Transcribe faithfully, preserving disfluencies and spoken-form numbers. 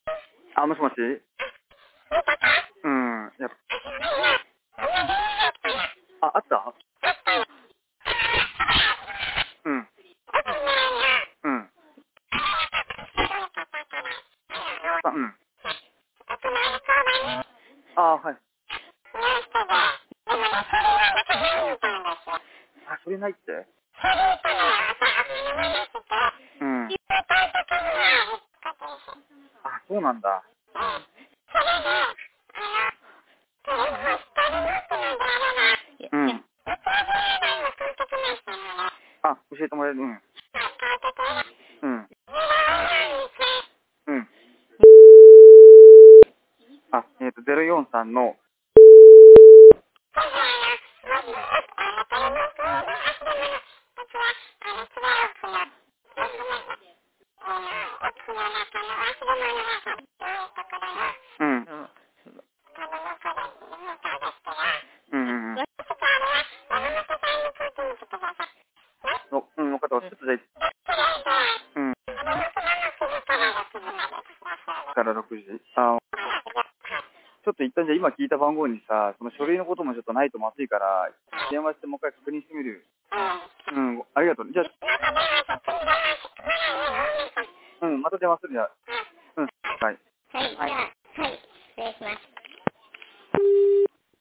あ、もしもし。うん。やっあ、あった。うん。うん。あ、うん。あ、はい。あ、それないって。うん。あ、そうなんだ。うん。あ、教えてもらえる。うん。うん。うん。あ、えっと、ゼロよんさんの、うん。うんうんうん。の、うん、分かった。ちょっとじゃあ、うん。からろくじ。あ、ちょっと一旦じゃあ今聞いた番号にさ、その書類のこともちょっとないとまずいから、電話してもう一回確認してみる。うん、ありがとう。じゃあ、うん、また電話するじゃん。